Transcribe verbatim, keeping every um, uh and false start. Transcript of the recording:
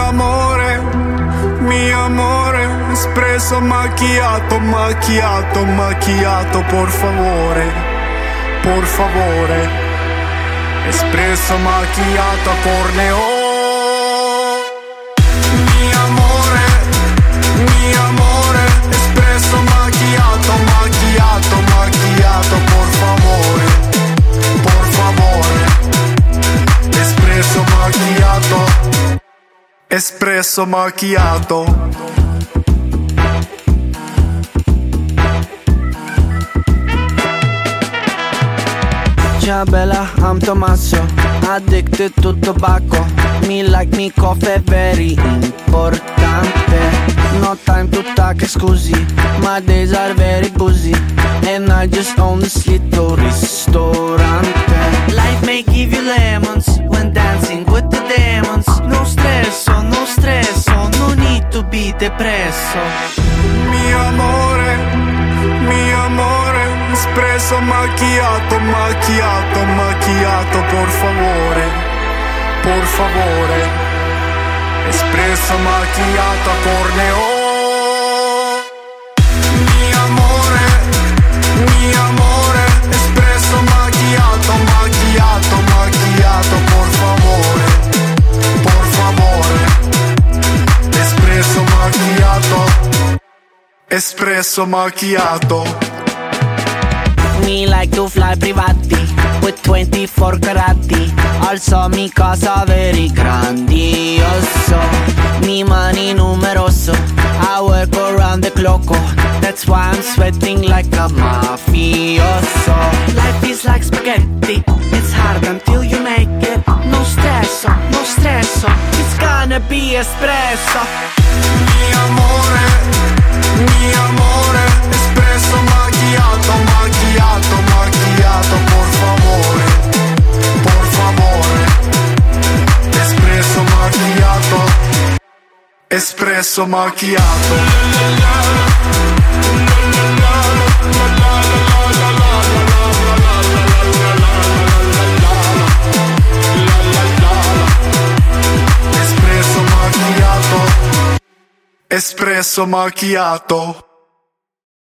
amore, mi amore, espresso macchiato, macchiato, macchiato, por favore, por favore, espresso macchiato corneo. Mi amore, mi amore, espresso macchiato, macchiato, macchiato, por favore, por favore, espresso macchiato, espresso macchiato. Ciao bella, I'm Tommaso, addicted to tobacco. Me like me coffee, very importante. No time to talk, scusi, my days are very busy, and I just own this little ristorante. Life may give you lemons when dancing with the demons. No stresso, no stresso, no need to be depresso. Mi amore, mi amore, espresso macchiato, macchiato, macchiato, por favore, por favore, espresso macchiato corneo. Mi amore, mi amore, espresso macchiato, macchiato, macchiato, por favore, por favore, espresso macchiato, espresso macchiato. Me like to fly privati with twenty-four carati. Also mi casa very grandioso. Mi money numeroso, I work around the clock. That's why I'm sweating like a mafioso. Life is like spaghetti, it's hard until you make it. No stresso, no stresso, it's gonna be espresso. Mi amore, mi amore, espresso macchiato, macchiato, macchiato, por favore, por favore, espresso macchiato, espresso macchiato. Espresso macchiato, espresso macchiato.